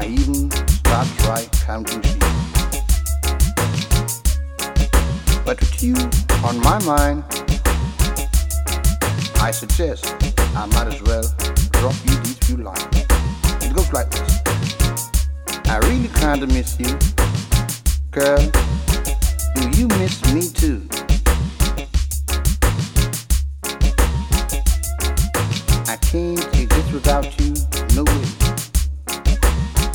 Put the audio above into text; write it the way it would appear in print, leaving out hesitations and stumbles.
I even start try counting sheep. But with you on my mind, I suggest I might as well drop you these few lines. It goes like this. I really kinda miss you. Girl, do you miss me too? I can't exist without you.